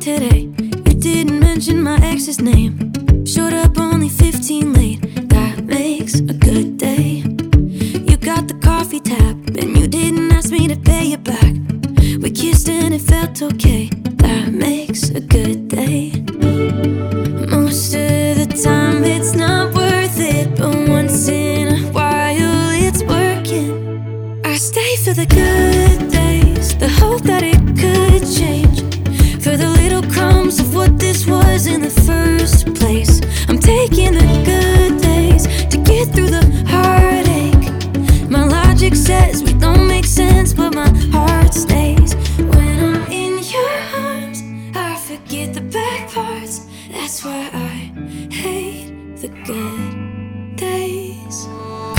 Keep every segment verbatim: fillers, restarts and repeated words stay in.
today. You didn't mention my ex's name. Showed up only fifteen late. That makes a good day. You got the coffee tap, and you didn't ask me to pay you back. We kissed and it felt okay. That makes a good day. Most of the time it's not worth it, but once in a while it's working. I stay for the good days, the hope that it could change, for the little crumbs of what this was in the first place. I'm taking the good days to get through the heartache. My logic says we don't make sense, but my heart stays. When I'm in your arms, I forget the bad parts. That's why I hate the good days.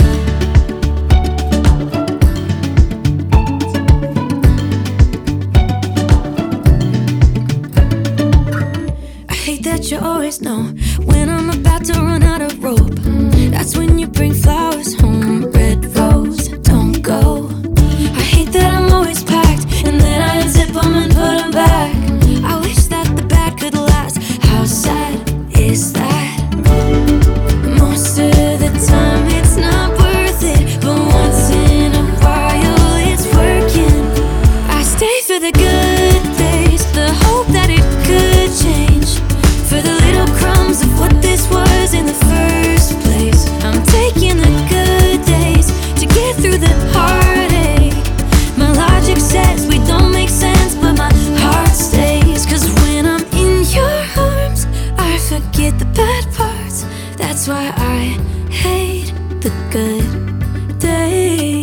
That you always know when I'm about to run out of rope. That's when you bring flowers home. Red rose, don't go. I hate that I'm always packed and then I unzip them and put them back. I wish that the bad could last. How sad is that? Most of the time it's not worth it, but once in a while it's working. I stay for the good days, the hope that it could change, for the little crumbs of what this was in the first place. I'm taking the good days to get through the heartache. My logic says we don't make sense, but my heart stays. Cause when I'm in your arms, I forget the bad parts. That's why I hate the good days.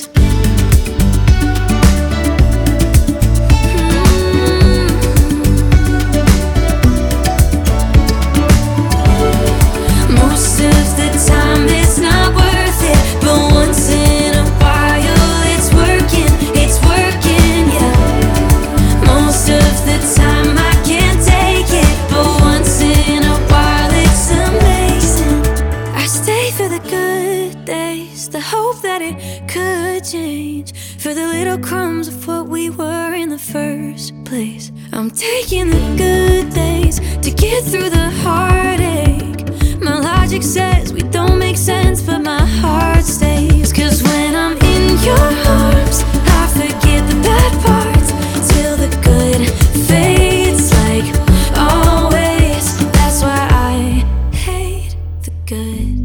The hope that it could change, for the little crumbs of what we were in the first place. I'm taking the good days to get through the heartache. My logic says we don't make sense, but my heart stays. Cause when I'm in your arms, I forget the bad parts till the good fades like always. That's why I hate the good.